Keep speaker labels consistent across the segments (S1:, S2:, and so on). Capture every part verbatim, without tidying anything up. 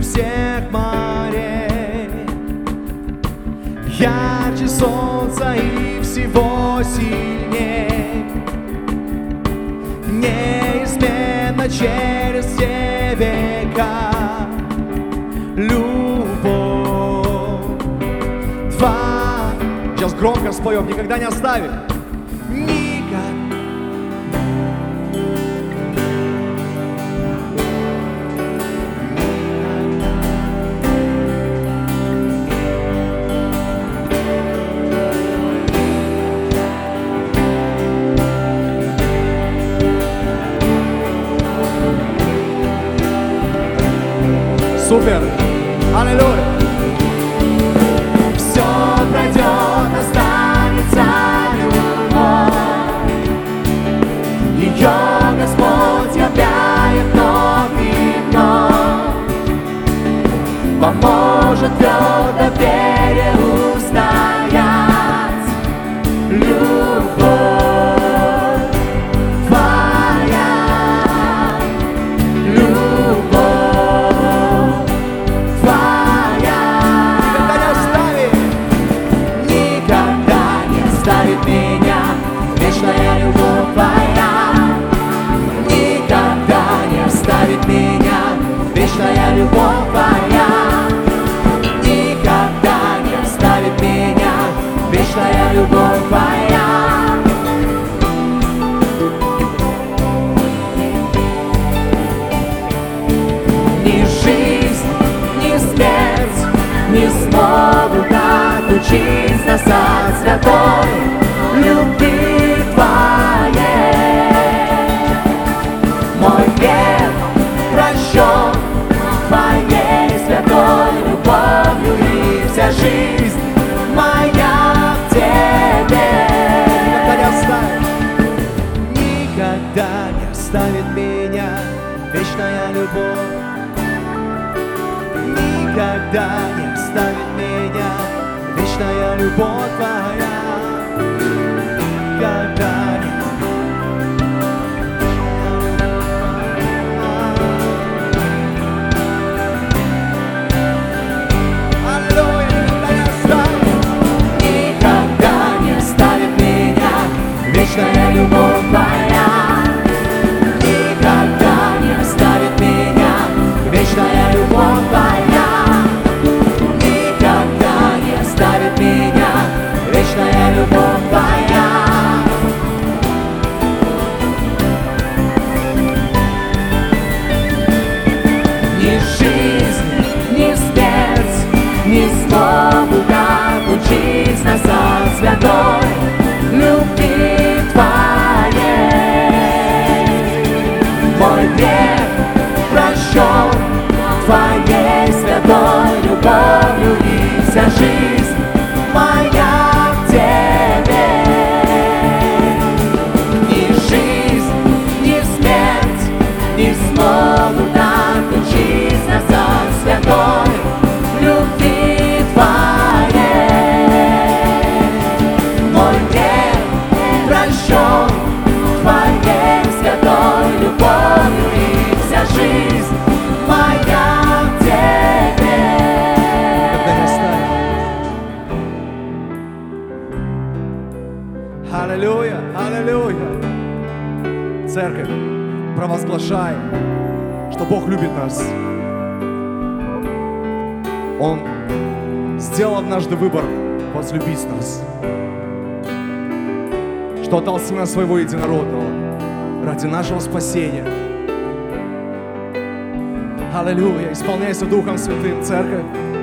S1: всех морей, ярче солнца и всего сильней, неизменно через все века. Любовь твоя. Сейчас громко споем, никогда не оставит. Супер! Аллилуйя! Все пройдет, останется любовь. Ее Господь являет вновь и вновь. Поможет твердо в вере устоять. Любовь твоя. Любовь. Меня, вечная любовь твоя, никогда не оставит меня, вечная любовь твоя, никогда не оставит меня, вечная любовь твоя. Ни жизнь, ни смерть не смогут отлучить нас от святой любви твоей. Мой грех прощен твоей святой любовью, и вся жизнь моя в тебе. Никогда не оставит меня вечная любовь. Никогда не оставит меня вечная любовь твоя. Никогда не. Аллилуйя, никогда не оставит. Никогда не оставит меня вечная любовь твоя. Никогда не оставит меня вечная любовь твоя. Никогда не оставит меня вечная любовь твоя. Ни жизнь, ни смерть не смогут отлучить нас от святой любви твоей. Мой грех прощен твоей святой любовью, и вся жизнь моя в тебе. Ни жизнь, ни смерть не смогут отлучить нас от святой любви твоей. Мой грех прощен твоей святой любовью, и вся жизнь моя в тебе. Аллилуйя, аллилуйя. Церковь, провозглашай, что Бог любит нас. Он сделал однажды выбор возлюбить нас, что отдал Сына Своего Единородного ради нашего спасения. Аллилуйя, исполняйся Духом Святым, церковь.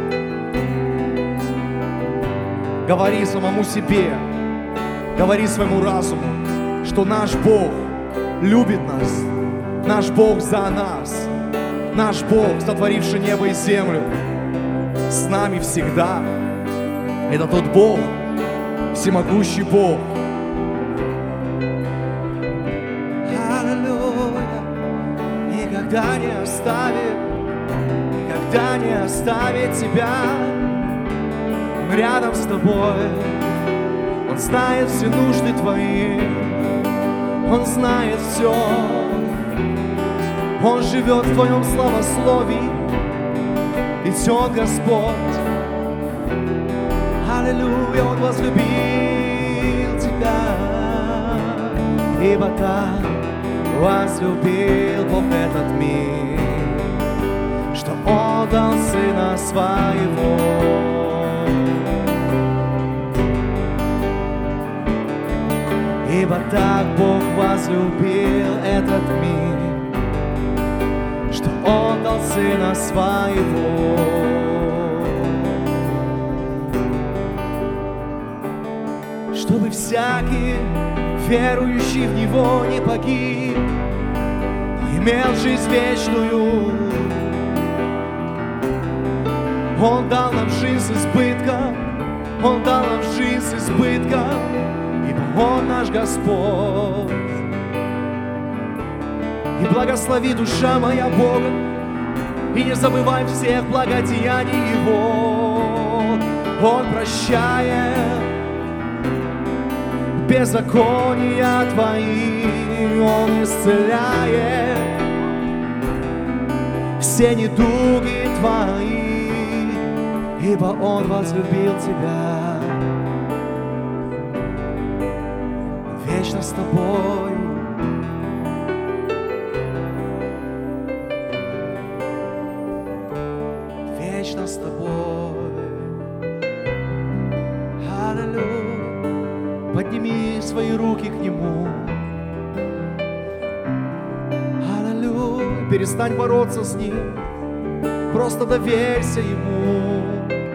S1: Говори самому себе, говори своему разуму, что наш Бог любит нас, наш Бог за нас, наш Бог, сотворивший небо и землю, с нами всегда. Это тот Бог, всемогущий Бог. Аллилуйя, никогда не оставит, никогда не оставит тебя. Он рядом с тобой, Он знает все нужды твои, Он знает все. Он живет в твоем славословии, принесет Господь. Аллилуйя, Он возлюбил тебя, ибо так возлюбил Бог этот мир, что отдал Сына Своего. Ибо так Бог возлюбил этот мир, что отдал Сына Своего. Чтобы всякий, верующий в Него, не погиб, но имел жизнь вечную. Он дал нам жизнь с избытком, Он дал нам жизнь с избытком, ибо Он наш Господь. И благослови, душа моя, Бога, и не забывай всех благодеяний Его. Он прощает беззакония твои, Он исцеляет все недуги твои, ибо Он возлюбил тебя. Вечно с тобою, вечно с тобой. Аллилуйя. Подними свои руки к Нему. Аллилуйя. Перестань бороться с Ним. Просто доверься Ему.